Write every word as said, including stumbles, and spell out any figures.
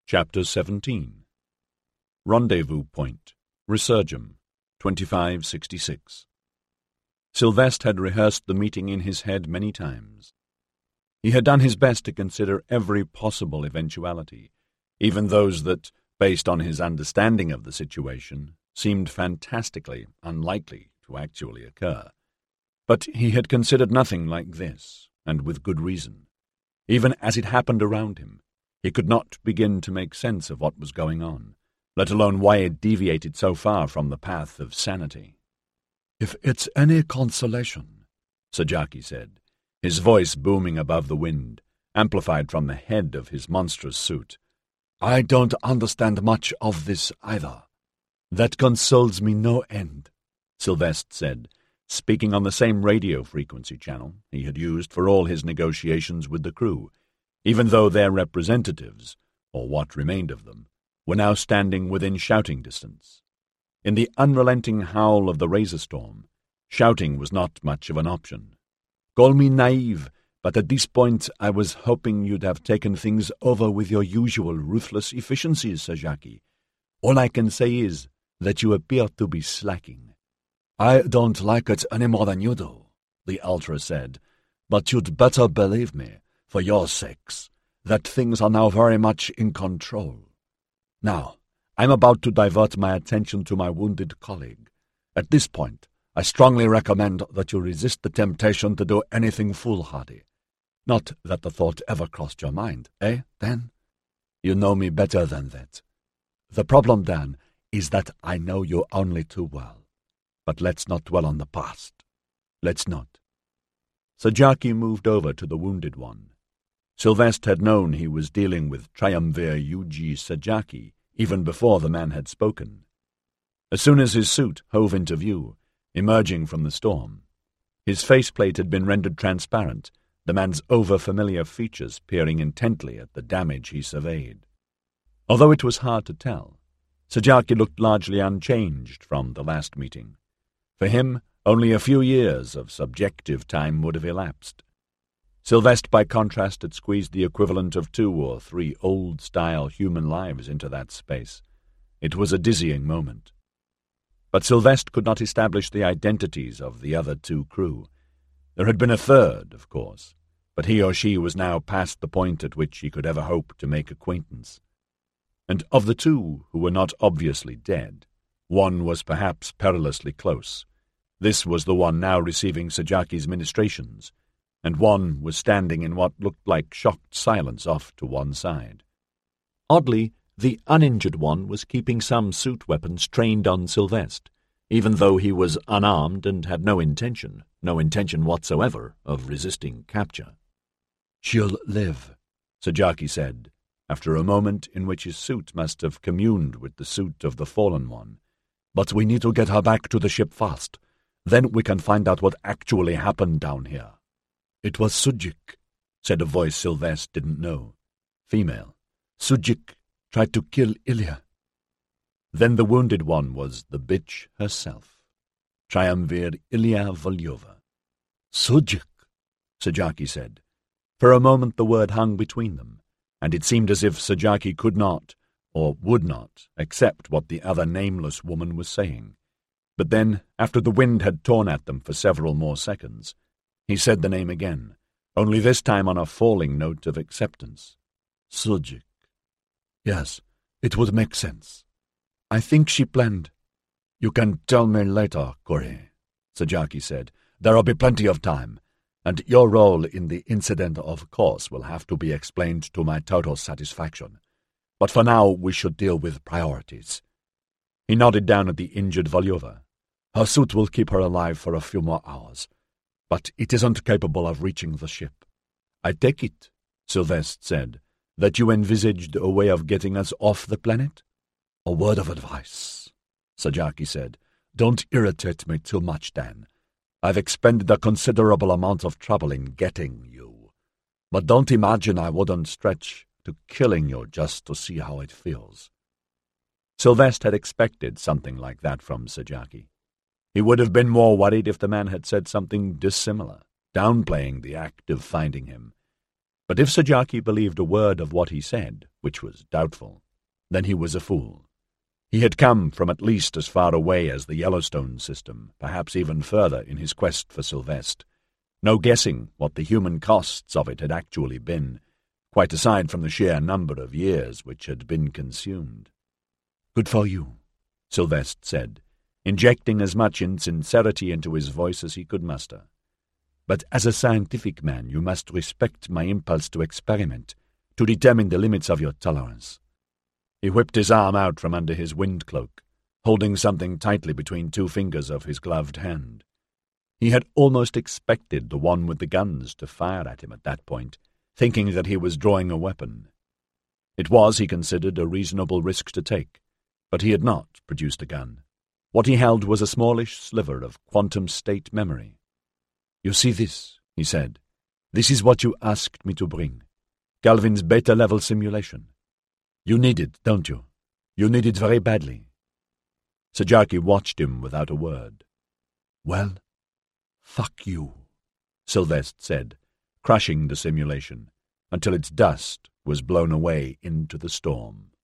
Chapter seventeen. Rendezvous Point, Resurgam, twenty-five sixty-six. Sylvestre had rehearsed the meeting in his head many times. He had done his best to consider every possible eventuality, even those that, based on his understanding of the situation, seemed fantastically unlikely to actually occur. But he had considered nothing like this, and with good reason. Even as it happened around him, he could not begin to make sense of what was going on, let alone why it deviated so far from the path of sanity. "If it's any consolation," Sajaki said, his voice booming above the wind, amplified from the head of his monstrous suit, "I don't understand much of this either." "That consoles me no end," Sylvestre said, speaking on the same radio frequency channel he had used for all his negotiations with the crew, even though their representatives, or what remained of them, were now standing within shouting distance. In the unrelenting howl of the razor storm, shouting was not much of an option. "Call me naive, but at this point I was hoping you'd have taken things over with your usual ruthless efficiencies, Sajaki. All I can say is that you appear to be slacking." "I don't like it any more than you do," the Ultra said, "but you'd better believe me, for your sakes, that things are now very much in control. Now, I'm about to divert my attention to my wounded colleague. At this point, I strongly recommend that you resist the temptation to do anything foolhardy. Not that the thought ever crossed your mind, eh, Dan? You know me better than that. The problem, Dan, is that I know you only too well. But let's not dwell on the past. Let's not." Sajaki moved over to the wounded one. Sylvestre had known he was dealing with Triumvir Yuji Sajaki even before the man had spoken. As soon as his suit hove into view, emerging from the storm, his faceplate had been rendered transparent, the man's over-familiar features peering intently at the damage he surveyed. Although it was hard to tell, Sajaki looked largely unchanged from the last meeting. For him, only a few years of subjective time would have elapsed. Sylvestre, by contrast, had squeezed the equivalent of two or three old-style human lives into that space. It was a dizzying moment. But Sylvestre could not establish the identities of the other two crew. There had been a third, of course, but he or she was now past the point at which he could ever hope to make acquaintance. And of the two who were not obviously dead, one was perhaps perilously close. This was the one now receiving Sajaki's ministrations, and one was standing in what looked like shocked silence off to one side. Oddly, the uninjured one was keeping some suit weapons trained on Sylvestre, even though he was unarmed and had no intention, no intention whatsoever, of resisting capture. "She'll live," Sajaki said, after a moment in which his suit must have communed with the suit of the fallen one. "But we need to get her back to the ship fast. Then we can find out what actually happened down here." "It was Sujik," said a voice Sylvestre didn't know. Female. "Sujik tried to kill Ilya." Then the wounded one was the bitch herself. Triumvir Ilya Volyova. "Sujik," Sajaki said. For a moment the word hung between them, and it seemed as if Sajaki could not, or would not, accept what the other nameless woman was saying. But then, after the wind had torn at them for several more seconds, he said the name again, only this time on a falling note of acceptance. "Sujik. Yes, it would make sense. I think she planned." "You can tell me later, Corey," Sajaki said. "There'll be plenty of time, and your role in the incident, of course, will have to be explained to my total satisfaction. But for now, we should deal with priorities." He nodded down at the injured Volyova. "Her suit will keep her alive for a few more hours, but it isn't capable of reaching the ship." "I take it," Sylvestre said, "that you envisaged a way of getting us off the planet?" "A word of advice," Sajaki said. "Don't irritate me too much, Dan. I've expended a considerable amount of trouble in getting you, but don't imagine I wouldn't stretch to killing you just to see how it feels." Sylvestre had expected something like that from Sajaki. He would have been more worried if the man had said something dissimilar, downplaying the act of finding him. But if Sajaki believed a word of what he said, which was doubtful, then he was a fool. He had come from at least as far away as the Yellowstone system, perhaps even further in his quest for Sylvest. No guessing what the human costs of it had actually been, quite aside from the sheer number of years which had been consumed. "Good for you," Sylvest said, injecting as much insincerity into his voice as he could muster. "But as a scientific man you must respect my impulse to experiment, to determine the limits of your tolerance." He whipped his arm out from under his wind cloak, holding something tightly between two fingers of his gloved hand. He had almost expected the one with the guns to fire at him at that point, thinking that he was drawing a weapon. It was, he considered, a reasonable risk to take, but he had not produced a gun. What he held was a smallish sliver of quantum state memory. "You see this," he said. "This is what you asked me to bring. Galvin's beta-level simulation. You need it, don't you? You need it very badly." Sajarki watched him without a word. "Well, fuck you," Sylvest said, crushing the simulation until its dust was blown away into the storm.